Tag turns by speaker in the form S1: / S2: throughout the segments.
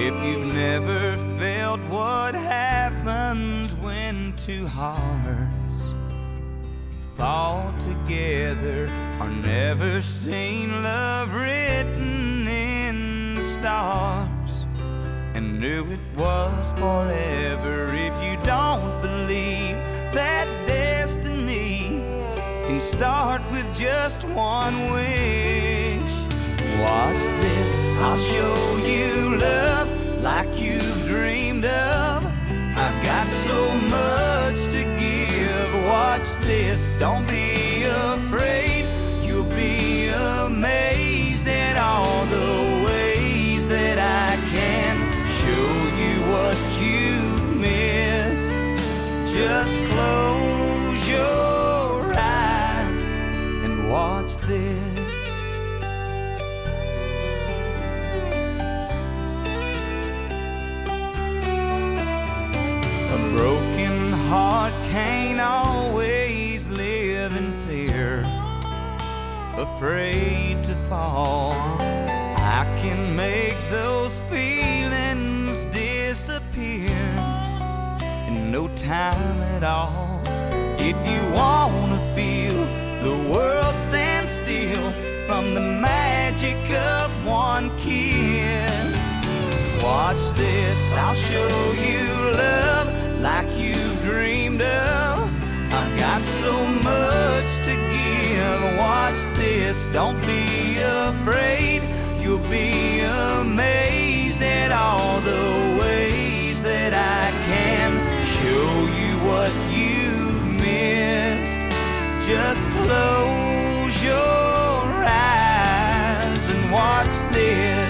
S1: If you've never felt what happens when two hearts fall together, or never seen love written in the stars and knew it was forever, if you don't believe that destiny can start with just one wish, watch this, I'll show you love like you've dreamed of. I've got so much to give. Watch this, don't be afraid. You'll be amazed at all the ways that I can show you what you've missed. Just close your eyes and watch this. A broken heart can't always live in fear, afraid to fall. I can make those feelings disappear in no time at all. If you wanna feel the world stand still from the magic of one kiss, watch this, I'll show you love like you dreamed of. I've got so much to give. Watch this, don't be afraid. You'll be amazed at all the ways that I can show you what you've missed. Just close your eyes and watch this.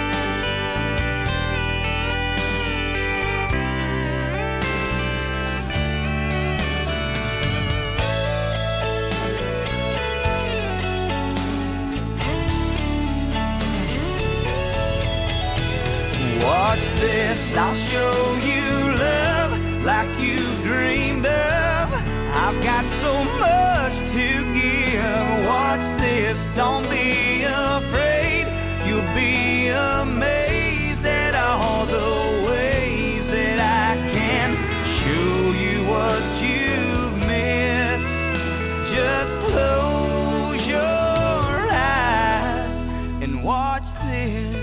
S1: Watch this, I'll show you love like you dreamed of. I've got so much to give. Watch this, don't be afraid. You'll be amazed at all the ways that I can show you what you've missed. Just close your eyes and watch this.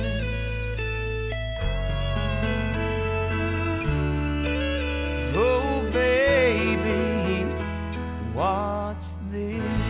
S1: Oh baby, watch this.